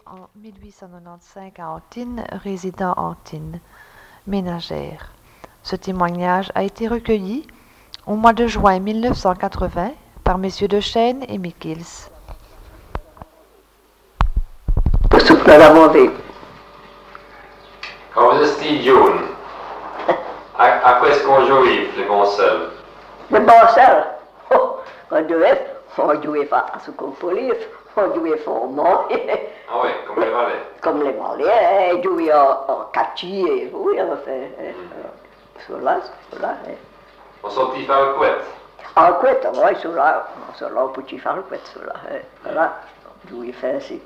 en 1895 à Antibes, résidant à Antibes, ménagère. Ce témoignage a été recueilli au mois de juin 1980 par messieurs de Chêne et Michels. Quand vous étiez jeune, à quoi est-ce qu'on jouait, les bons seuls? Les bons seuls? Oh, on jouait à ce qu'on pouvait, on jouait formant. Ah oui, comme les valets. Comme les valets, on jouait en quartier, oui, on fait cela. On sortit faire le couette. En couette, oui, cela, on peut faire le couette, cela, on jouait faire ainsi.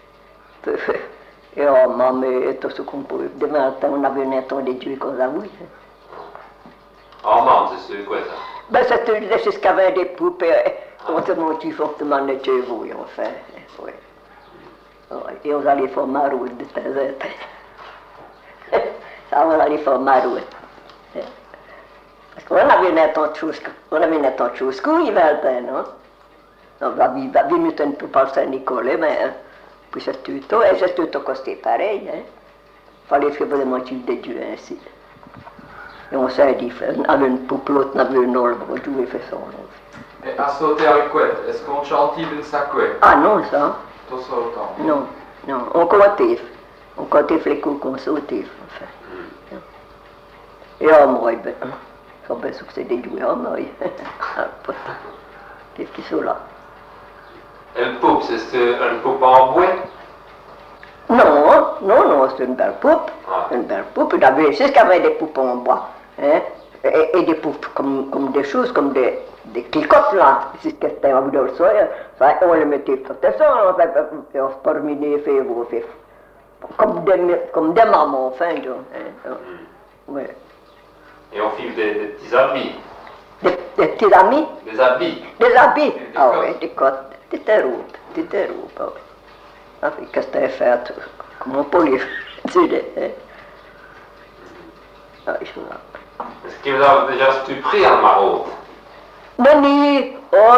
Et on m'a mis tout ce qu'on pouvait. Demain matin, on avait un temps de jouer comme ça, oui. En main, c'est ce couette. Ben, c'est ce qu'avait des poupées. On se montait fortement de chez vous, enfin. Oui. Et on allait faire maroute de temps en temps. Ça, on allait faire maroute. Parce qu'on avait un temps de choses, il va être, non? On va venir un peu par Saint-Nicolas, mais puis c'est tout costé pareil, hein. Fallait faire vraiment tuer des dieux ainsi. Et on s'est dit, on avait une poupe, l'autre avait une olbre, on jouait fait ça. Et à sauter à la couette, est-ce qu'on chantait une couette? Ah non, ça? Tout ça autant? Non, on comptait. On comptait les coups qu'on sautait, enfin. Et on m'a dit, ça va c'est des dieux, on m'a dit. Qu'est-ce qu'ils sont là? Une poupe, c'est une poupe en bois? Non, c'est une belle poupe. Ah. Une belle poupe. C'est ce qu'il y avait des poupes en bois. Hein? Et des poupes comme des choses, comme des clicottes là. C'est ce que c'était en bout de ça. On les mettait sur tes sons, on se promenait, comme des mamans, enfin. Oui. Et on file des petits habits. Des petits amis? Des habits. Des habits? Ah cottes. oui, des cottes. Des roupes, ah oui. Ah oui, qu'est-ce que tu as fait? Comment on peut les faire? Ah, ils sont là. Est-ce que vous avez déjà stupé en maraude? Nani,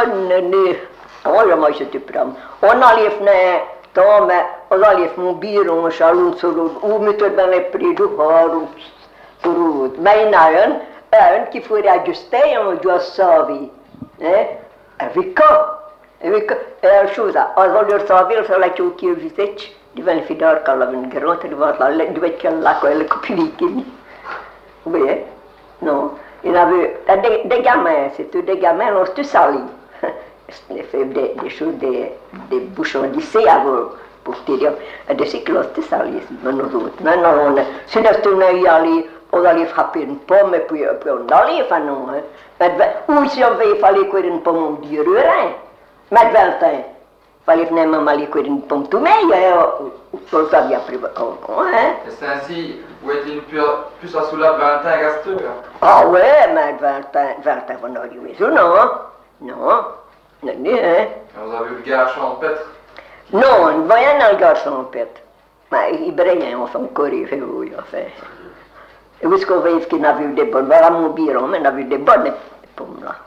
moi je te prends. On allait faire, on allait faire mon bureau, un chalon sur l'autre, ou mettre dans les prix du hors, sur l'autre. Mais il y en a un qui faut ajuster, on doit sauver. Avec quoi? La chose, on va sauver sur la chose qui est visite, devant le fidèle quand on a une grande, devant la copine. Oui, non. Il y avait des gamins, c'était des gamins, alors tout sali. Il fait des choses, des bouchons d'ici pour tirer. Des cyclistes, tout sali, nous autres. Non, si on allait frapper une pomme, et puis on allait, enfin non. Ou si il fallait courir une pomme, on dirait rien. Mais de 20 ans, il fallait venir même aller courir une pomme tout meilleur, on le savait après. Et c'est ainsi, vous êtes plus à sous la 20 ans gasteur? Ah ouais, mais 20 ans, on a joué ça, non, hein. Vous avez eu le gars champêtre? Non, on ne voyait pas le garçon en fait. Mais il brillait, on s'en courait, oui, enfin. Et où est-ce qu'on voyait qu'il avait eu des bonnes, voilà mon bureau, mais il avait eu des bonnes pommes là.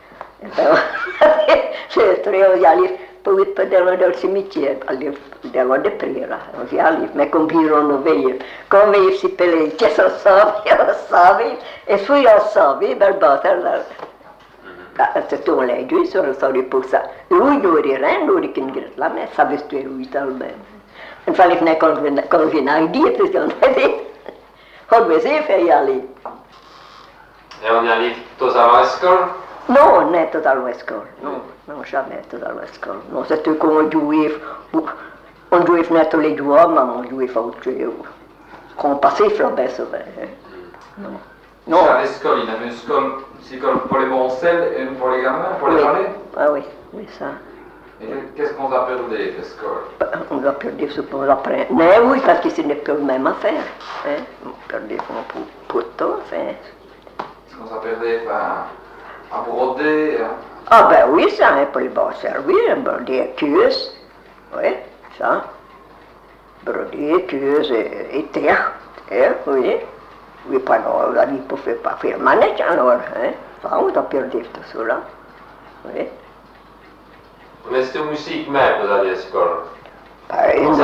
C'est très, on y allait pour dans le cimetière, dans le prix là, on y allait, mais comme bureau on veillait, quand on veillait si pelé, qu'est-ce qu'on savait, et si on savait, ben le bâtard là, c'est tout l'a dit, sur le sol pour ça. Et oui, il n'y aurait rien, il n'y aurait qu'une grille là, mais ça veut dire oui, dans le même. Il fallait venir quand on vient à dire, parce qu'on avait, on devait faire y aller. Et on y allait tous à l'école? Non, on est totalement à l'école. Non, jamais totalement à l'école. Non, c'était qu'on jouait venir tous les jours, mais on jouait autre chose. Qu'on passait flambait souvent. Non. À l'école, il y avait une école pour les moncelles et une pour les gamins, pour les valets? Ah oui, ça. Et qu'est-ce qu'on a perdu, l'école? On a perdu ce qu'on apprend. Mais oui, parce que ce n'est plus la même affaire. On a perdu pour tout, enfin. Est-ce qu'on a perdu à broder? Ah ben oui, ça, pour les bons servir, broder cuisses. Oui, ça. Broder, cuisses et terre. Oui. Oui, pas non, on ne pouvait pas faire manège alors. Ça, on a perdu tout cela. Oui. Mais c'était musique même, vous allez à l'école? Une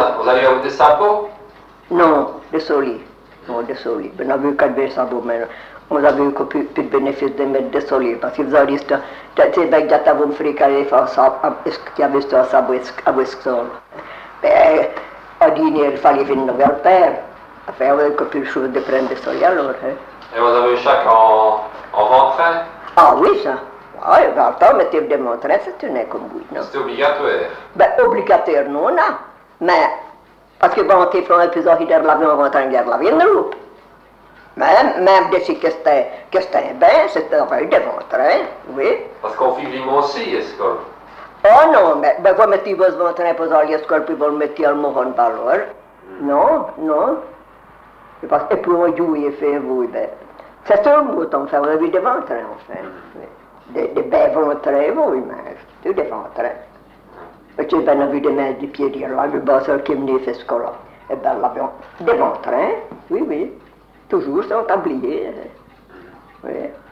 vous avez eu des sabots? Non, désolé. Non, désolé. On n'a vu qu'à des sabots, mais on a vu plus de bénéfice de mettre désolé. Parce que vous avez dit, c'est bien que vous me fréquentez, est-ce qu'il y avait un sabot à Westall? Mais, à dîner, il fallait venir vers le père. Enfin, on avait plus de choses de prendre désolé alors. Et vous avez eu chaque en ventrain? Ah oui, ça. Ah, oui, dans le temps, mais tu me démontrais, c'est une comme oui, non? C'était obligatoire. Ben, obligataire, non, non. Mais, parce que bon, tu fais un épisode de l'avion avant de guerre, l'avion de l'eau. Même d'ici que c'était bien, c'était enfin démontré, oui. Parce qu'on fait limon aussi, est-ce que? Oh non, mais ben, vous mettez vos ventres pour aller à l'école, puis vous le mettez à mohon valeur. Non, non. Et parce que puis on joue et fait, oui, ben. C'est un mot, on fait, on a vu des ventres, en fait. Des belles ventres, oui, mais c'est des ventres. Et tu as vu des mains des pieds dire, là, le basseur qui venait faire ce là. Et bien, l'avion, des ventres, oui, oui. Toujours sans tablier. Oui.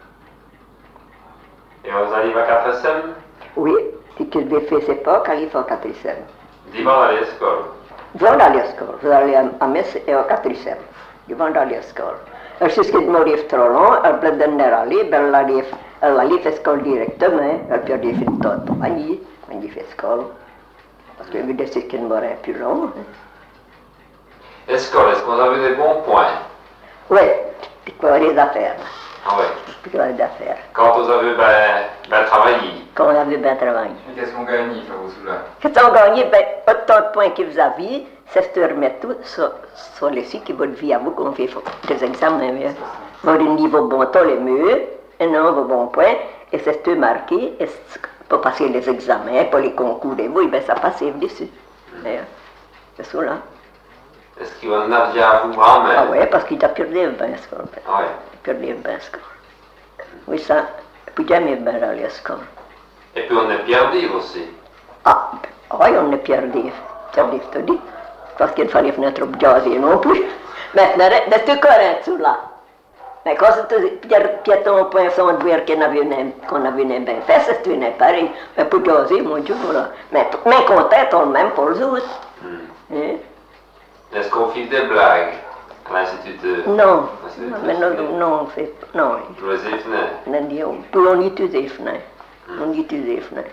Et vous arrivez à 4e? Oui, si tu devais faire ses pas, quand il faut 4e. Dimanche à l'école. Vous allez à l'école, vous allez à Metz et au 4e. Vous allez à l'école. Et c'est ce qui m'arrive trop long, elle peut donner à aller, elle allait faire l'école directement, elle peut dire fin de temps, quand il fait l'école. Parce que vous dites qu'il m'aurait plus long. Est-ce que vous avez des bons points? Oui, tu peux avoir des affaires. Ah oui. Tu peux avoir des affaires. Quand vous avez bien travaillé? Quand on avait bien travaillé. Et qu'est-ce qu'on gagne, ça vous soulage? Quand on gagne, ben, autant de points que vous avez, c'est de remettre tout sur les sites qui votre vie à vous qu'on fait des examens. Votre niveau bon temps, les mieux, et non, vos bons points, et c'est de marquer, et pour passer les examens, pour les concours, et vous, ben, ça passe dessus. C'est ça là. Est-ce qu'il va en avoir à vous grand-mère? Ah oui, parce qu'il a perdu le bain, ce qu'on fait. Ah oui. Il a perdu le bain, ce qu'on fait. Oui, ça, puis jamais bien aller à l'école. Et puis on est perdu aussi. Ah, oui, on est perdu. Perdu, je te dis. Parce qu'il fallait venir trop jaser non plus. Maintenant, c'est correct, tout là. Mais quand c'était ton point sans dire qu'on avait bien fait, c'était pareil. Mais pour jaser, mon Dieu, voilà. Mais content, on même pour les autres. Est-ce qu'on fait des blagues à l'institut? Non, mais non, on fait non. Vous les venez? Puis on utilise les fenêtres. On utilise les fenêtres.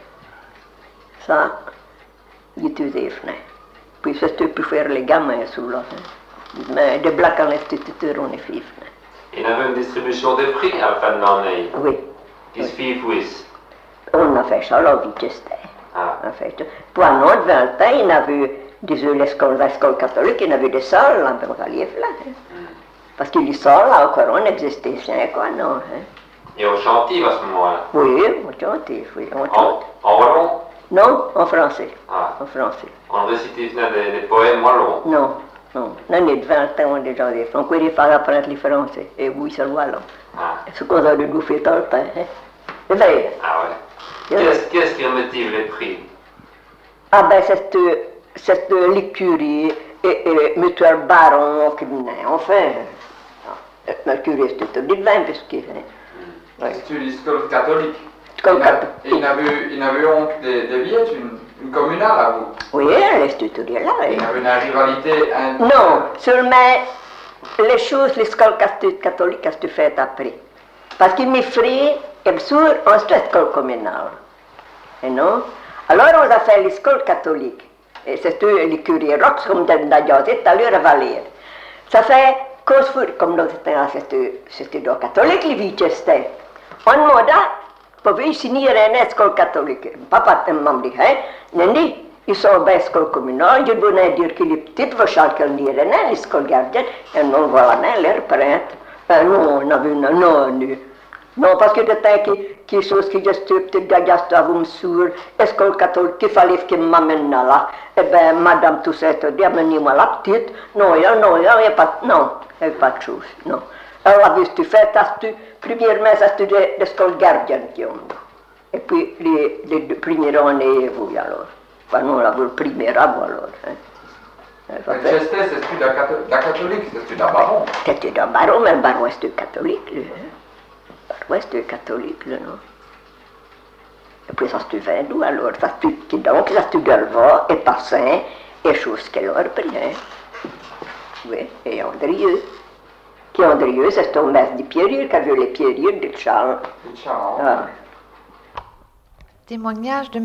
Ça, on utilise les fenêtres. Puis c'est ce que peut faire les gamins sous là. Mais des blagues à l'instituteur, on est fait fenêtres. Il y avait une distribution des prix à la fin de l'année. Oui. Qui se fait, oui. On a fait ça, la vie que c'était. Ah. En fait, pour un autre 20 ans, il y avait l'école catholique, il y avait des salles là, dans le livre là. Parce que les salles là, encore, on existait, quoi, non. Et au chantier à ce moment-là? Oui, on chantait, oui, on chantait. En wallon? Non, en français. Ah. En français. On récitait des poèmes wallons? Non, non. On est de 20 ans, on est déjà des français. On peut apprendre les français. Et oui, c'est le wallon. Ah. C'est ce qu'on a de nous faire tout le temps. C'est vrai. Ah ouais. Qu'est-ce qui remettait les prix? Ah ben, c'est l'écurie et M. Baron qui venait, enfin. Le curé, c'était du vin, puisqu'il venait. C'est une école catholique. Et il n'avait honte des vieilles, une communale à vous. Oui, elle est étudiée là. Il y avait une rivalité. Non, seulement les choses, l'école catholique, qu'est-ce que tu fais après? Parce qu'il m'est frais, et bien sûr, on se fait l'école communale. Et non? Alors, on a fait l'école catholique. Et c'était les curés rox, comme d'ailleurs, c'est à l'heure à Valère. Ça fait, comme nous c'était dans catholique, les vies c'était. On m'a dit, pour signer une école catholique. Papa m'a dit, hein, ils sont bien école communale, je voulais dire qu'il est petit, vous chacun dire, une école gardienne, et non, voilà, l'air prêtre. Non, on avait non, parce que de temps qui chose qui je suis petite gagaste à vous sur école catholique, qu'il fallait qu'il m'amène là. Eh bien, madame tout ça, dit, amenez-moi la petite. Non, il n'y a pas de chose, non. Alors, tu fais, premièrement, ça tu l'école gardienne qui ont. Et puis, les deux premières années, vous, alors. Enfin, non, là, vous le premier à vous, alors. Le gesté, c'est la catholique, c'est la baron. C'était un baron, mais le baron est catholique, lui. Ouais, c'était catholique, là, non? Et puis ça se fait d'où alors? Donc, ça se Delvaux et Passin, Et chose qu'elle a repris, hein. Oui, et Andrieux. Qui Andrieux, c'est ton maître de Pierrier, qui a vu les Pierriers de Charles. De Charles. Ah. Témoignage de